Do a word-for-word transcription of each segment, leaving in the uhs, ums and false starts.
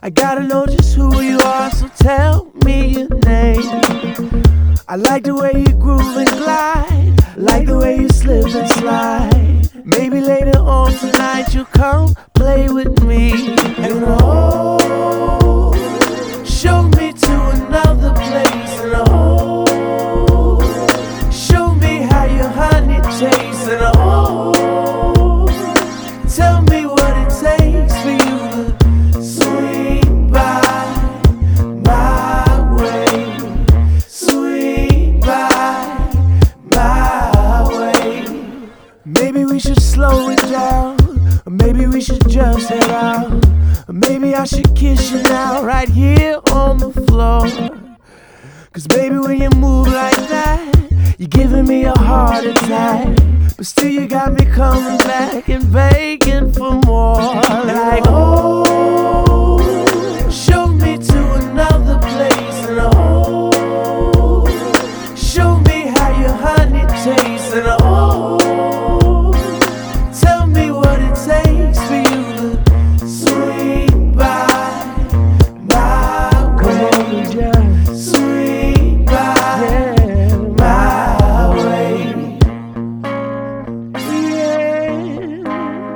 I gotta know just who you are, so tell me your name. I like the way you groove and glide, like the way you slip and slide. Maybe later on tonight you'll come play with me. And oh, show me to another place. And oh, show me how your honey tastes. And oh, tell me what it takes for you to swing by my way, swing by my way. Maybe we should slow it down, or maybe we should just head out, or maybe I should kiss you now right here on the floor. Cause baby, when you move like that, you're giving me a heart attack, but still you got me coming back and begging for more. Like oh, show me to another place. And oh, show me how your honey tastes. And oh, tell me what it takes for you to swing by my way, swing by my way. Yeah,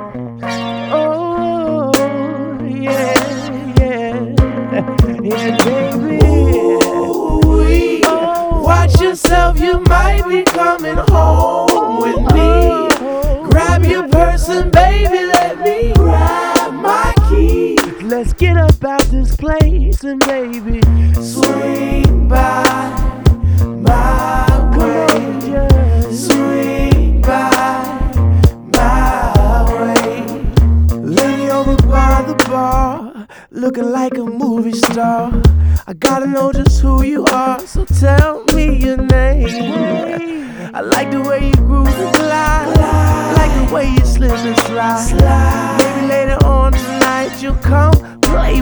oh yeah, yeah, yeah, baby. Ooh, oh, watch yourself, you might be coming home with me. Grab your purse and baby, let me grab my keys. Let's get up out this place and baby, swing by my way, swing by my way. Lady over by the bar, looking like a movie star. I gotta know just who you are, so tell me your name. I like the way you groove and glide, I like the way you slip and slide. Maybe later on tonight you'll come play